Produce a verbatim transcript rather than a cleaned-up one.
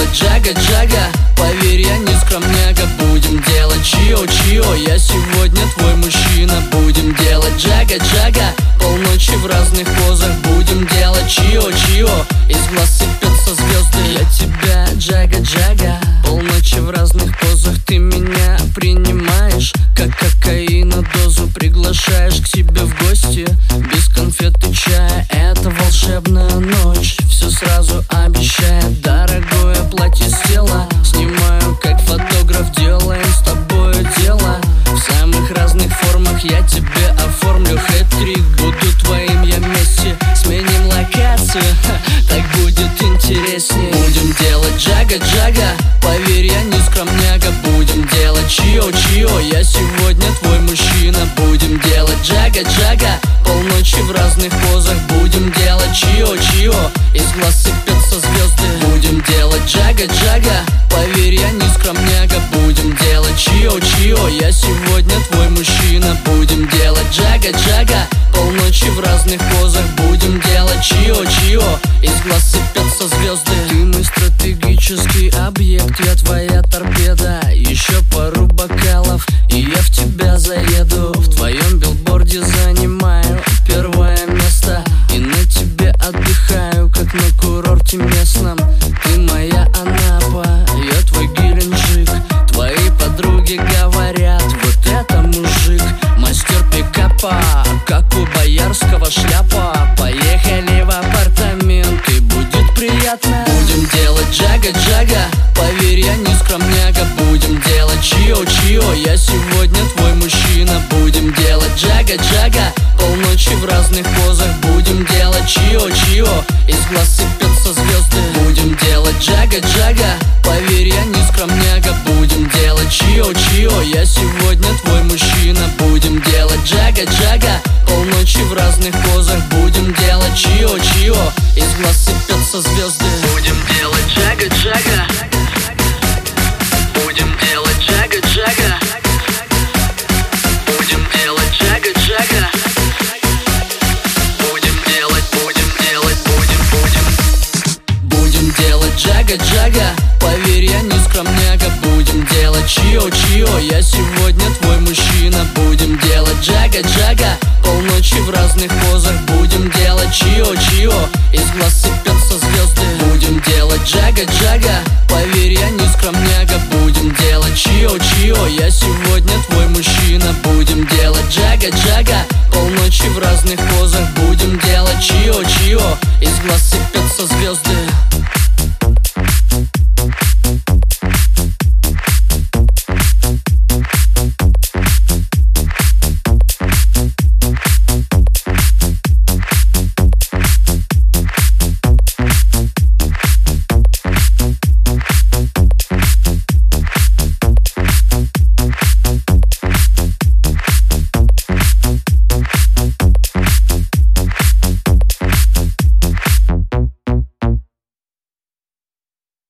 делать джага-джага. Поверь, я не скромняга. Будем делать чио-чио. Я сегодня твой мужчина. Будем делать джага-джага. Полночи в разных позах. Будем делать чио-чио. Из глаз сыпятся звезды. Я тебя джага-джага. Полночи в разных позах. Ты меня принимаешь как кокаина дозу. Приглашаешь к себе в гости. Без конфет и чая. Это волшебная ночь. Все сразу обещает. Дорогое платье с тела. Снимаю как фотограф. Делаем с тобой дело. В самых разных формах я тебе оформлю хэт-трик. Буду твоим я Месси. Сменим локацию, ха, так будет интереснее. Будем делать джага-джага. Поверь, я не скромняга. Будем делать чио-чио. Я сегодня твой мужчина. Будем делать джага-джага. Полночи в разных позах. Будем делать чио-чио. Из глаз сыпятся звезды. Будем делать джага-джага. Поверь, я не скромняга. Будем делать чио-чио. Я сегодня твой мужчина. Будем делать джага-джага. Полночи в разных позах. Будем делать чио-чио. Из глаз сыпятся звезды. Ты мой стратегический объект. Я твоя торпеда. Еще пару бокалов и я в тебя заеду. В твоем билборде занимаю первое место. И на тебе отдыхаю, как на курорте местном. Ты моя Анапа, я твой Геленджик. Твои подруги говорят, вот это мужик. Мастер пикапа, как у Боярского шляпа. Поехали в апартаменты, будет приятно. Будем делать джага-джага. Поверь, я не скромняга. Будем делать чио-чио. Я сегодня твой мужчина. Будем делать джага-джага. Полночи в разных позах. Будем делать чио-чио. Из глаз сыпятся звезды. Будем делать джага-джага. Поверь, я не скромняга. Будем делать чио-чио. Я сегодня твой мужчина. Будем делать джага-джага. Полночи в разных позах. Будем делать чио-чио. Из глаз сыпятся звезды. Будем делать джага-джага. Будем делать джага-джага. Будем делать джага-джага. Будем делать, будем делать, будем, будем. Будем делать джага-джага. Поверь, я не скромняга. Будем делать чио-чио. Я сегодня твой мужчина. Будем делать джага-джага. Полночи в разных позах. Будем делать чио-чио. Из глаз сыпятся звезды. Будем делать джага-джага. Поверь, я не скромняга. Будем делать чио-чио. Я сегодня твой мужчина. Будем делать джага-джага. Полночи в разных позах. Будем делать чио-чио. Из глаз сыпятся